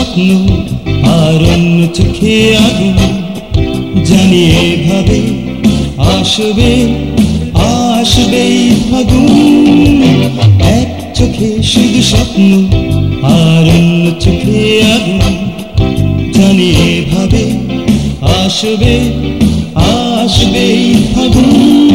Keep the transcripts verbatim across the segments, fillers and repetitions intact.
স্বপ্ন আর অন্য চোখে আগুন, জানি এভাবে আসবে আসবে ফাগুন। এক চোখে শুধু স্বপ্ন আর অন্য চোখে আগুন, জানি এভাবে আসবে আসবে ফাগুন।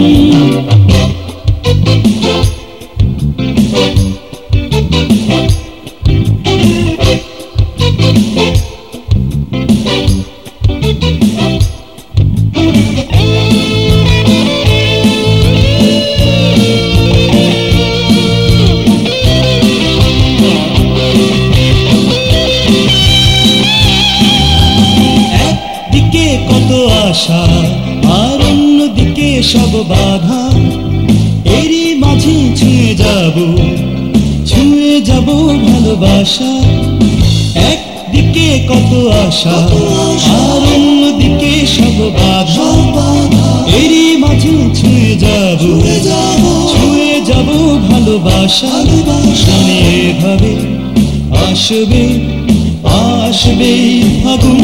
কত আশা আর অন্যদিকে সব বাধা, এরই মাঝে ছুঁয়ে যাব ছুঁয়ে যাব ভালোবাসা। একদিকে কত আশা আর অন্যদিকে সব বাধা, এরই মাঝে ছুঁয়ে যাব ছুঁয়ে যাব ভালোবাসা। জানি এভাবে আসবে আসবে ফাগুন।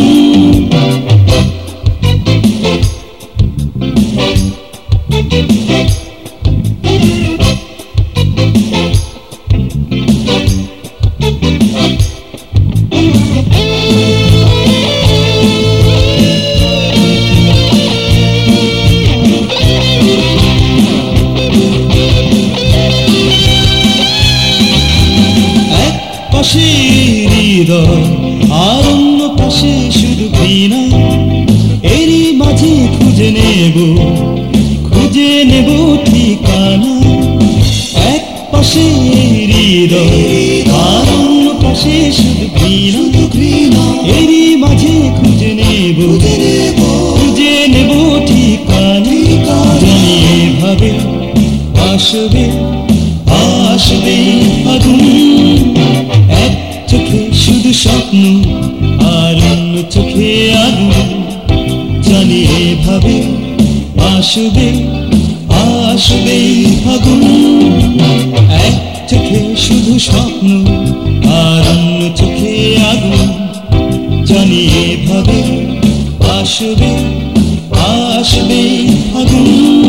পাশে হৃদয় আর অন্য পাশে শুধু ঘৃণা, এরই মাঝে খুঁজে নেব খুঁজে নেব ঠিকানা। এক পাশে হৃদয় আর অন্য পাশে শুধু ঘৃণা, এরই মাঝে খুঁজে নেব খুঁজে নেব ঠিকানা। জানি এভাবে আসবে আসবে ফাগুন। এক চোখে শুধু স্বপ্ন আর অন্য চোখে আগুন, জানি এভাবে আসবে আসবে ফাগুন। এক চোখে শুধু স্বপ্ন আর অন্য চোখে আগুন, জানি এভাবে আসবে আসবে ফাগুন।